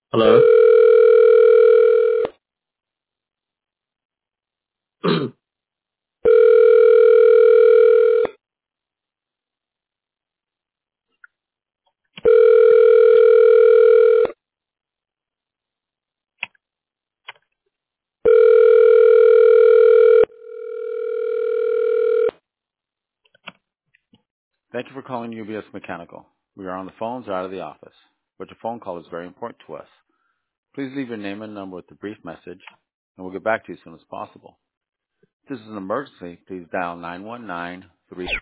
Hello. Thank you for calling UBS Mechanical. We are on the phones or out of the office, but your phone call is very important to us. Please leave your name and number with a brief message, and we'll get back to you as soon as possible. If this is an emergency, please dial 919-3.